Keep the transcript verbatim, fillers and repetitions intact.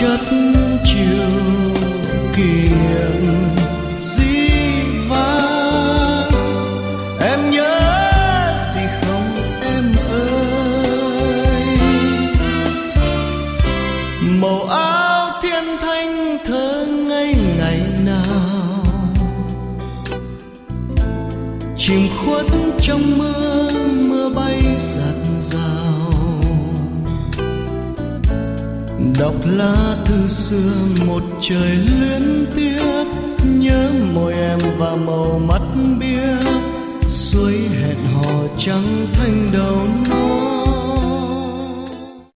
chất chiều kỷ niệm dĩ vãng. Em nhớ gì không em ơi? Màu áo thiên thanh thơ ngây ngày nào, chìm khuất trong mưa, mưa bay giạt rào. Đọc lá thư xưa một trời luyến tiếc, nhớ môi em và màu mắt biếc, suối hẹn hò trắng thanh đầu nó.